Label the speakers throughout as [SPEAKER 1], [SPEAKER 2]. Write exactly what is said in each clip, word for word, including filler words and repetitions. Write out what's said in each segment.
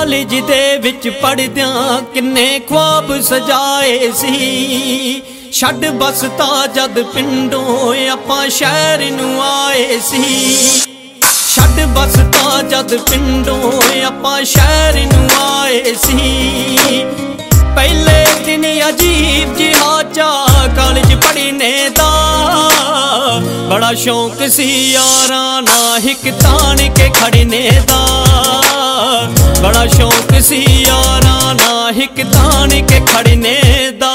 [SPEAKER 1] College ਦੇ ਵਿੱਚ ਪੜ੍ਹਦਿਆਂ ਕਿੰਨੇ ख्वाब ਸਜਾਏ ਸੀ। ਛੱਡ ਬਸ ਤਾਂ ਜਦ ਪਿੰਡੋਂ ਆਪਾਂ ਸ਼ਹਿਰ ਨੂੰ ਆਏ ਸੀ। ਛੱਡ ਬਸ ਤਾਂ ਜਦ ਪਿੰਡੋਂ ਆਪਾਂ ਸ਼ਹਿਰ ਨੂੰ ਆਏ ਸੀ। ਪਹਿਲੇ ਦਿਨ ਅਜੀਬ ਜਿਹਾ ਚਾਅ ਕਾਲਜ ਪੜ੍ਹਨੇ ਦਾ, ਬੜਾ ਸ਼ੌਂਕ ਸੀ ਯਾਰਾਂ ਨਾਲ ਹਿੱਕ ਤਾਣ ਕੇ ਖੜਨੇ ਦਾ। ਬੜਾ ਸ਼ੌਂਕ ਸੀ ਯਾਰਾਂ ਨਾਲ ਹਿੱਕ ਤਾਣ ਕੇ ਖੜਨੇ ਦਾ।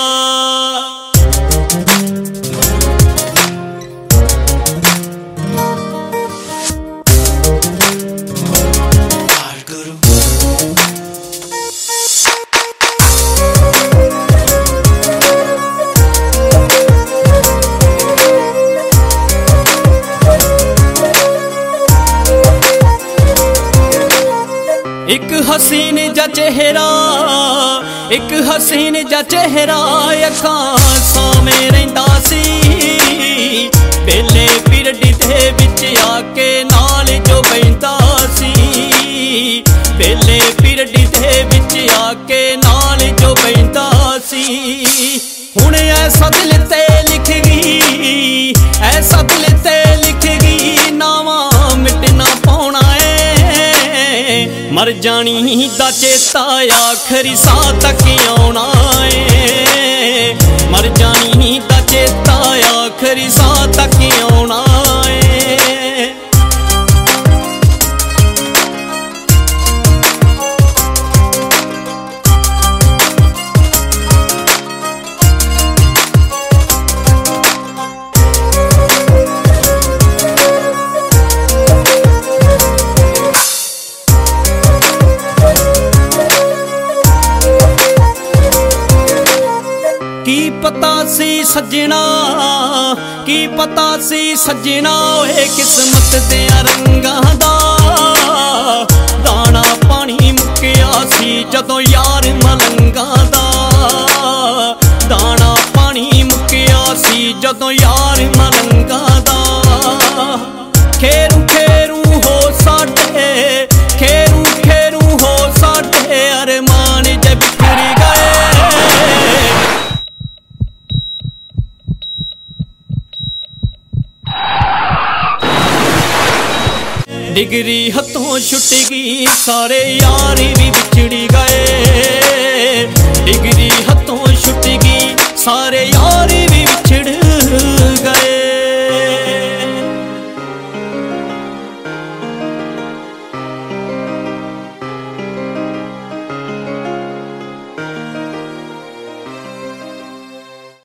[SPEAKER 1] एक हसीन जा चेहरा, एक हसीन जा चेहरा अखां सामने रहिंदा सी। पहले पीरियड दे विच आके नाल जो बहिंदा सी। पहले पीरियड दे विच आके नाल जो बहिंदा सी। हुण ऐसा दिल ते लिख गई, ऐसा दिल ते लिख गई नावा मिटना पाउणा है। मर जानी दा चेता आखरी साह तक आउणा है। मर जानी दा चेता आखरी साह तक आउणा है। की पता सी सजना, की पता सी सजना ओए किस्मत दे रंगां दा। दाना पानी मुक्या सी जदों यार मलंगां दा। दाना पानी मुक्या सी जदों यार मलंगां दा। खेरू खेरू हो साडे, खेरू खेरू हो साडे अरमान जे बिखर गए। डिग्री हथों छुट गई सारे यार भी बिछड़ गए। डिग्री हथों छुट गई सारे यार